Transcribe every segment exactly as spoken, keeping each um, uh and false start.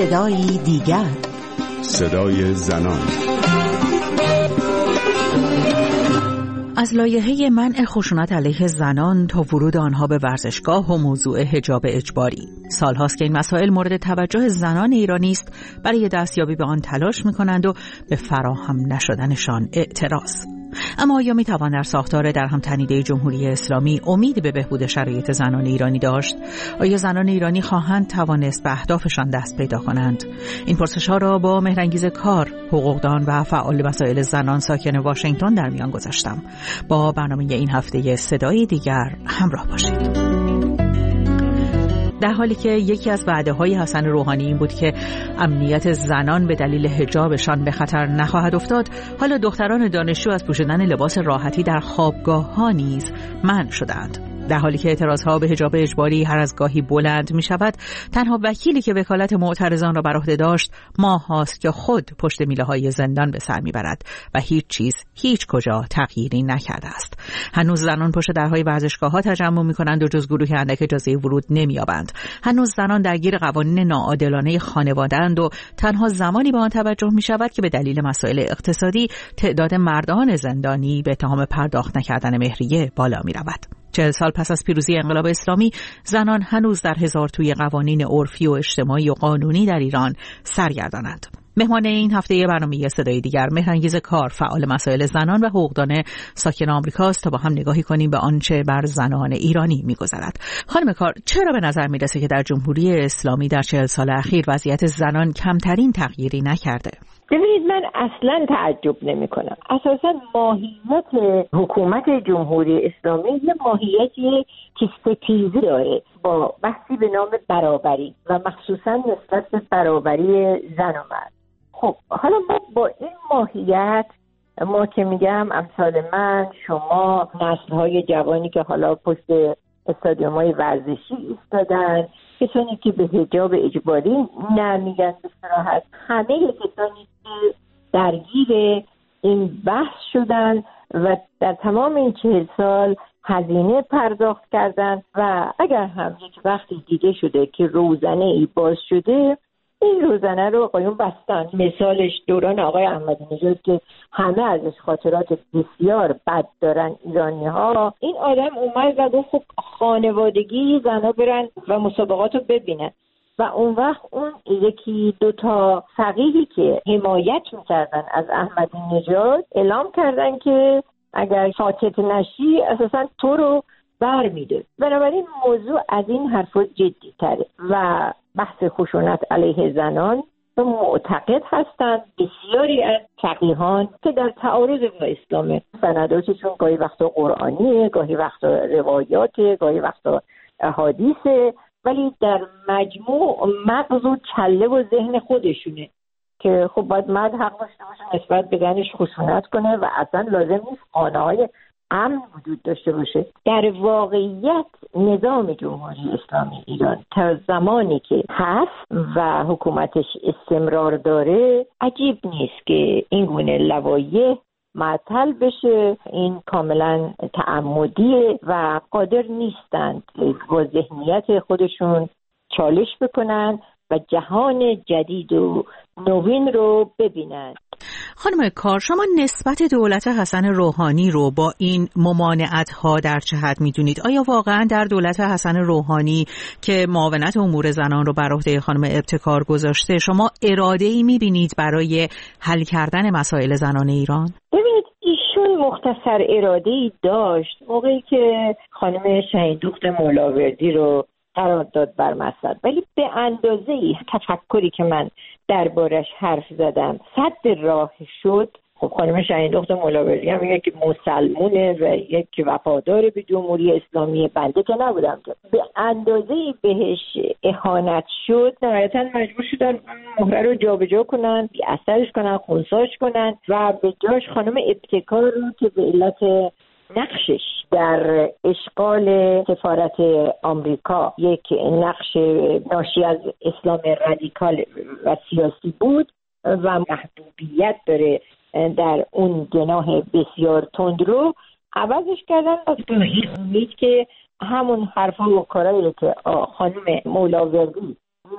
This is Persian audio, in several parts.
صدایی دیگر، صدای زنان. از لایحه منع خشونت علیه زنان تا ورود آنها به ورزشگاه و موضوع حجاب اجباری، سالهاست که این مسائل مورد توجه زنان ایرانی است. برای دستیابی به آن تلاش می‌کنند و به فراهم نشدنشان اعتراض. اما آیا می‌توان در ساختار درهم تنیده جمهوری اسلامی امید به بهبود شرایط زنان ایرانی داشت؟ آیا زنان ایرانی خواهند توانست به اهدافشان دست پیدا کنند؟ این پرسش‌ها را با مهرانگیز کار، حقوقدان و فعال مسائل زنان ساکن واشنگتن در میان گذاشتم. با برنامه این هفته صدای دیگر همراه باشید. در حالی که یکی از وعده‌های حسن روحانی این بود که امنیت زنان به دلیل حجابشان به خطر نخواهد افتاد، حالا دختران دانشجو از پوشیدن لباس راحتی در خوابگاه‌ها نیز منع شدند. در حالی که اعتراضها به حجاب اجباری هر از گاهی بلند می شود، تنها وکیلی که وکالت معترضان را بر عهده داشت ماه هاست که خود پشت میله های زندان به سر می برد و هیچ چیز هیچ کجا تغییری نکرده است. هنوز زنان پشت درهای ورزشگاه ها تجمع می کنند و جز گروه اندک اجازه ورود نمی یابند. هنوز زنان درگیر قوانین ناعادلانه خانواده‌اند و تنها زمانی به آن توجه می شود که به دلیل مسائل اقتصادی تعداد مردان زندانی به اتهام پرداخت نکردن مهریه بالا می رود. چهل سال پس از پیروزی انقلاب اسلامی، زنان هنوز در هزار توی قوانین عرفی و اجتماعی و قانونی در ایران سرگردانند. مهمان این هفته برنامه صدای دیگر مهرانگیز کار، فعال مسائل زنان و حقوقدان ساکن آمریکاست تا با هم نگاهی کنیم به آنچه بر زنان ایرانی می‌گذرد. خانم کار، چرا به نظر می‌رسه که در جمهوری اسلامی در چهل سال اخیر وضعیت زنان کمترین تغییری نکرده؟ ببینید، من اصلا تعجب نمی کنم. اساسا ماهیت حکومت جمهوری اسلامی یه ماهیتی که ستیزی داره با بحثی به نام برابری و مخصوصا نسبت به برابری زن و مرد. خب حالا ما با این ماهیت، ما که میگم امثال من، شما، نسل‌های جوانی که حالا پشت استادیوم‌های ورزشی ایستادن، کسانی که به حجاب اجباری نمیگن به صراحت، همه کسانی که درگیر این بحث شدن و در تمام این چهل سال هزینه پرداخت کردن و اگر هم یک وقتی دیده شده که روزنه ای باز شده، این روزنه رو آقایون بستن. مثالش دوران آقای احمدی نژاد که همه ازش خاطرات بسیار بد دارن ایرانی ها. این آدم اومد و گفت خب خانوادگی زنها برن و مسابقات رو ببینن و اون وقت اون یکی دوتا فقیهی که حمایت میکردن از احمدی نژاد اعلام کردن که اگر ساکت نشی اساسا تو رو بر میده. بنابراین موضوع از این حرفا جدی تره و بحث خشونت علیه زنان معتقد هستند بسیاری از فقیهان که در تعارض با اسلام، سنداتشون گاهی وقتا قرآنیه، گاهی وقتا روایاته، گاهی وقتا احادیثه، ولی در مجموع مغز و کله و ذهن خودشونه که خب باید مرد حق داشته باشه نسبت به زنش خشونت کنه و اصلا لازم نیست خانه‌های امن وجود داشته باشه. در واقعیت نظام جمهوری اسلامی ایران تا زمانی که هست و حکومتش استمرار داره، عجیب نیست که این گونه لوایح معطل بشه. این کاملا تعمدیه و قادر نیستند با ذهنیت خودشون چالش بکنن و جهان جدید و نوین رو ببینن. خانم کار، شما نسبت دولت حسن روحانی رو با این ممانعت‌ها در چه حد می‌دونید؟ آیا واقعاً در دولت حسن روحانی که معاونت امور زنان رو بر عهده خانم ابتکار گذاشته، شما اراده‌ای می‌بینید برای حل کردن مسائل زنان ایران؟ ببینید، ایشون مختصر اراده‌ای داشت موقعی که خانم شهیندوخت مولاوردی رو قرار داد بر مسند، ولی به اندازه‌ای تفکری که من دربارش حرف زدم صد راه شد. خب خانم شهیندوخت مولاوردی هم یک مسلمونه و یک وفادار به جمهوری اسلامی، بنده که نبودم که به اندازه‌ای بهش اهانت شد، نهایتاً مجبور شدن مهره رو جابجا کنن، بی اثرش کنن، خنثیش کنن و به جاش خانم ابتکار رو که به علت نقشش در اشغال سفارت آمریکا، یک نقش ناشی از اسلام رادیکال و سیاسی بود و محبوبیت داره در اون جناح بسیار تند، رو عوضش کردن با این امید که همون حرفا و کارایی که خانم مولاوردی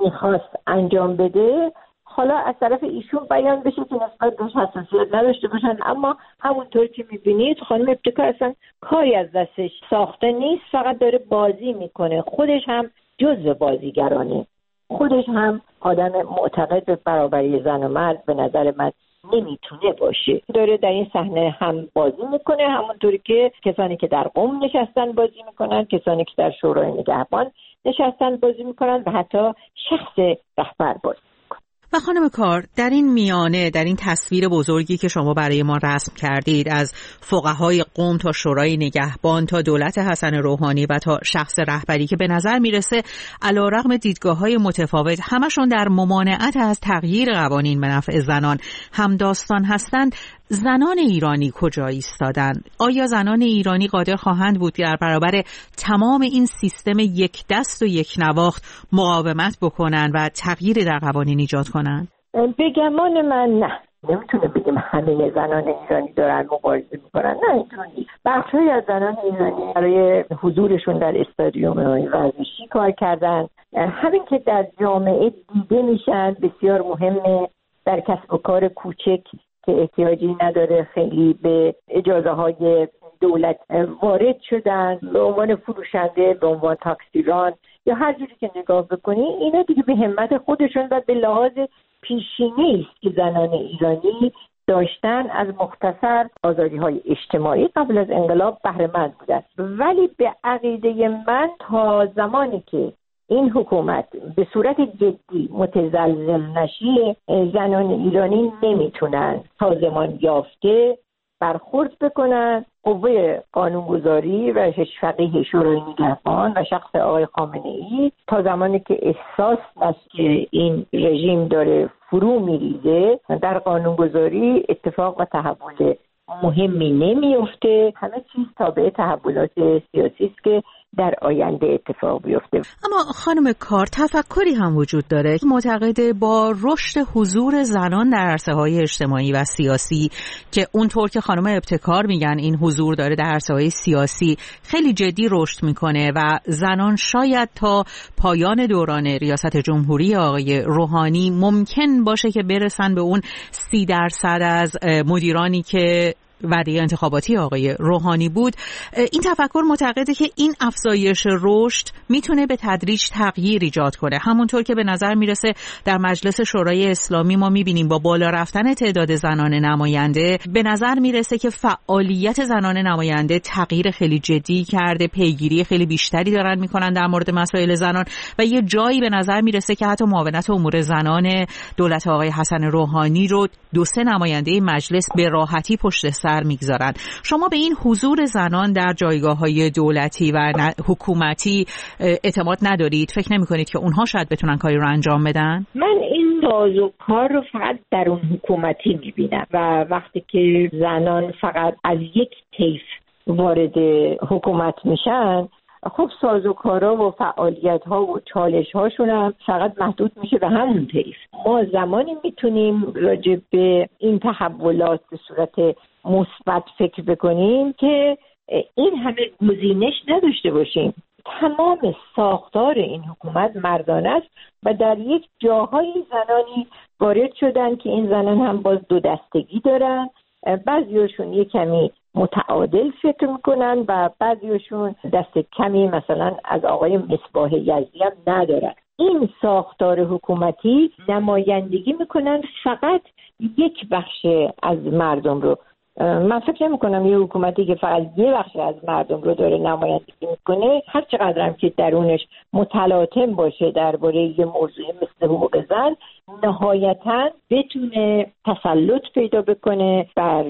میخواست انجام بده، حالا از طرف ایشون بیان بشه که نسبت بهش حساسیت نداشته باشن، اما همونطور که میبینید خانم ابتکار اصلا کاری از دستش ساخته نیست، فقط داره بازی میکنه. خودش هم جزو بازیگرانه، خودش هم آدم معتقد به برابری زن و مرد به نظر من نمیتونه باشه. داره در این صحنه هم بازی میکنه، همونطوری که کسانی که در قم نشستن بازی میکنن، کسانی که در شورای نگهبان نشستن بازی میکنن و حتی شخص رهبر بازی. و خانم کار، در این میانه، در این تصویر بزرگی که شما برای ما رسم کردید، از فقهای قم تا شورای نگهبان تا دولت حسن روحانی و تا شخص رهبری که به نظر میرسه علیرغم دیدگاه‌های متفاوت همشون در ممانعت از تغییر قوانین به نفع زنان همداستان هستند، زنان ایرانی کجا ایستادند؟ آیا زنان ایرانی قادر خواهند بود در برابر تمام این سیستم یک دست و یک نواخت مقاومت بکنن و تغییر در قوانین ایجاد کنن؟ به گمان من نه. نمیتونه بگیم همه زنان ایرانی دارن مبارزه میکنن، نه اینطوری. بخشی از زنان ایرانی برای حضورشون در استادیوم ورزشی کار کردن، همین که در جامعه دیده میشن بسیار مهمه. در کسب و کار کوچک که احتیاجی نداره خیلی به اجازه های دولت وارد شدن، به عنوان فروشنده، به عنوان تاکسیران یا هر جوری که نگاه بکنی، اینا دیگه به همت خودشون و به لحاظ پیشینه‌ای است که زنان ایرانی داشتن از مختصر آزادی‌های اجتماعی قبل از انقلاب بهره مند بودن. ولی به عقیده من تا زمانی که این حکومت به صورت جدی متزلزل نشه، زنان ایرانی نمیتونن سازمان یافته برخورد بکنن. قوه قانونگذاری و فقیه شورای نگهبان و شخص آقای خامنه‌ای تا زمانی که احساس است که این رژیم داره فرو میریزه در قانونگذاری اتفاق و تحول مهمی نمیفته. همه چیز تابع تحولات سیاسی است که در آینده اتفاق بیفته. اما خانم کار، تفکری هم وجود داره که معتقده با رشد حضور زنان در عرصه‌های اجتماعی و سیاسی که اونطور که خانم ابتکار میگن این حضور داره در عرصه‌های سیاسی خیلی جدی رشد میکنه و زنان شاید تا پایان دوران ریاست جمهوری آقای روحانی ممکن باشه که برسن به اون سی درصد از مدیرانی که وعده انتخاباتی آقای روحانی بود. این تفکر معتقده که این افزایش رشد میتونه به تدریج تغییر ایجاد کنه. همونطور که به نظر میرسه در مجلس شورای اسلامی ما میبینیم با بالا رفتن تعداد زنان نماینده به نظر میرسه که فعالیت زنان نماینده تغییر خیلی جدی کرده، پیگیری خیلی بیشتری دارن میکنن در مورد مسائل زنان و یه جایی به نظر میرسه که حتی معاونت امور زنان دولت آقای حسن روحانی رو دو سه نماینده مجلس به راحتی پشت سر میگذارن. شما به این حضور زنان در جایگاه‌های دولتی و حکومتی اعتماد ندارید؟ فکر نمی‌کنید که اونها شاید بتونن کاری رو انجام بدن؟ من این سازوکار رو فقط در اون حکومتی می‌بینم و وقتی که زنان فقط از یک طیف وارد حکومت میشن، خب سازوکارها و فعالیت‌ها و چالش‌هاشون هم فقط محدود میشه به همون طیف. ما زمانی میتونیم راجع به این تحولات به صورت مثبت فکر بکنیم که این همه گزینش نداشته باشیم. تمام ساختار این حکومت مردانه است و در یک جاهای زنانی وارد شدن که این زنان هم باز دو دستگی دارن، بعضیاشون یک کمی متعادل فکر میکنن و بعضیاشون دست کمی مثلا از آقای مصباح یزدی هم ندارن. این ساختار حکومتی نمایندگی میکنن فقط یک بخش از مردم رو. من فکر نمی کنم یه حکومتی که فقط یه بخش از مردم رو داره نمایندگی میکنه، هر چقدر هم که درونش متلاطم باشه درباره یه موضوع مثل حقوق زن، نهایتاً بتونه تسلط پیدا بکنه بر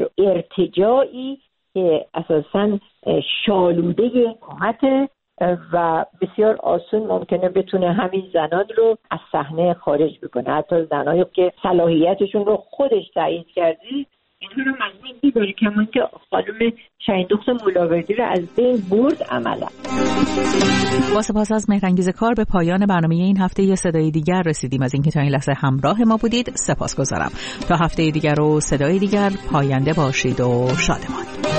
ارتجاعی که اساساً شالوده حکومت و بسیار آسون ممکنه بتونه همین زنان رو از صحنه خارج بکنه. حتی زنایی که صلاحیتشون رو خودش تایید کرده اینها رو مضمون می‌داره که همون که خانم شهیندخت مولاوردی رو از بین برد عملا. با سپاس از مهرانگیز کار به پایان برنامه این هفته یه صدای دیگر رسیدیم. از اینکه تا این لحظه همراه ما بودید سپاسگزارم. تا هفته دیگر و صدای دیگر پاینده باشید و شادمان.